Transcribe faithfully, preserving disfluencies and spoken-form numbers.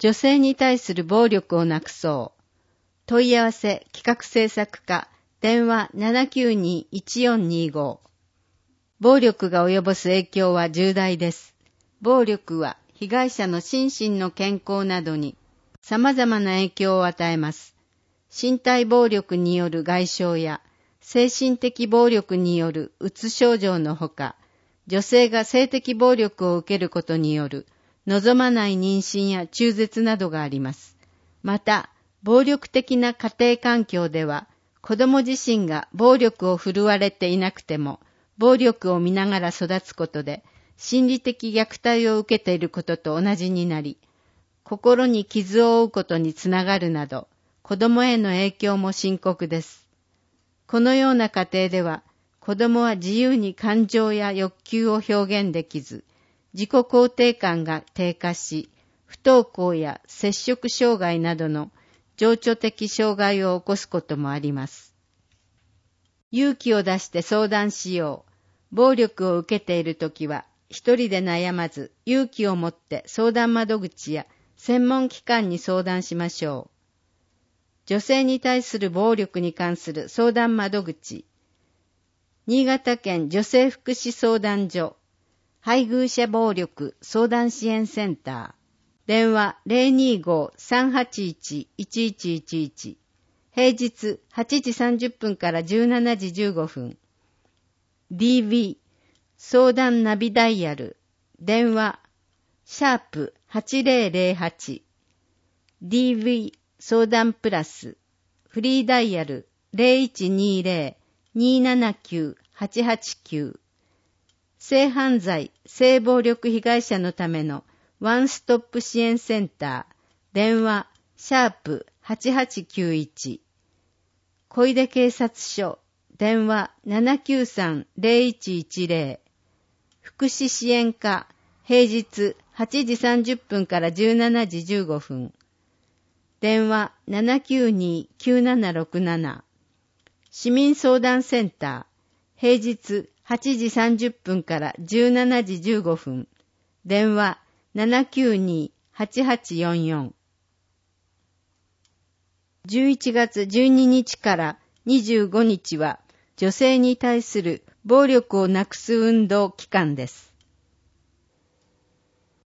女性に対する暴力をなくそう。問い合わせ企画制作課、電話 ななきゅうに いちよんにご。暴力が及ぼす影響は重大です。暴力は被害者の心身の健康などに様々な影響を与えます。身体暴力による外傷や精神的暴力によるうつ症状のほか、女性が性的暴力を受けることによる望まない妊娠や中絶などがあります。また、暴力的な家庭環境では、子供自身が暴力を振るわれていなくても、暴力を見ながら育つことで、心理的虐待を受けていることと同じになり、心に傷を負うことにつながるなど、子供への影響も深刻です。このような家庭では、子供は自由に感情や欲求を表現できず、自己肯定感が低下し、不登校や摂食障害などの情緒的障害を起こすこともあります。勇気を出して相談しよう。暴力を受けているときは、一人で悩まず、勇気を持って相談窓口や専門機関に相談しましょう。女性に対する暴力に関する相談窓口。新潟県女性福祉相談所、配偶者暴力相談支援センター。電話 ゼロにーごーさんはちいち いちいちいちいち。平日はちじさんじゅっぷんからじゅうしちじじゅうごふん。ディーブイ 相談ナビダイヤル。電話シャープはちぜろぜろはち。ディーブイ 相談プラス。フリーダイヤル ゼロいちにーぜろ にーななきゅう はちはちきゅう。性犯罪、性暴力被害者のためのワンストップ支援センター。電話シャープはちはちきゅういち。小出警察署。電話 ななきゅうさん ゼロいちいちぜろ。福祉支援課。平日はちじさんじゅっぷんからじゅうしちじじゅうごふん。電話 ななきゅうに きゅうななろくなな。市民相談センター。平日はちじさんじゅっぷんからじゅうしちじじゅうごふん。電話 ななきゅうに はちはちよんよん。じゅういちがつじゅうににちからにじゅうごにちは女性に対する暴力をなくす運動期間です。